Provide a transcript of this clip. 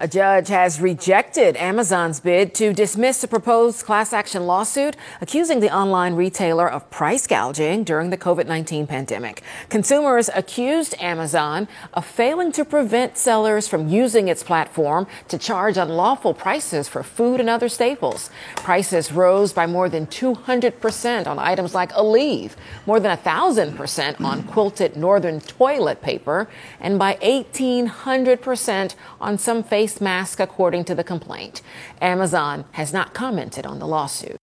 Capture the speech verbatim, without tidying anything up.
A judge has rejected Amazon's bid to dismiss a proposed class action lawsuit accusing the online retailer of price gouging during the COVID nineteen pandemic. Consumers accused Amazon of failing to prevent sellers from using its platform to charge unlawful prices for food and other staples. Prices rose by more than two hundred percent on items like Aleve, more than one thousand percent on quilted Northern toilet paper, and by eighteen hundred percent on some face masks, according to the complaint. Amazon has not commented on the lawsuit.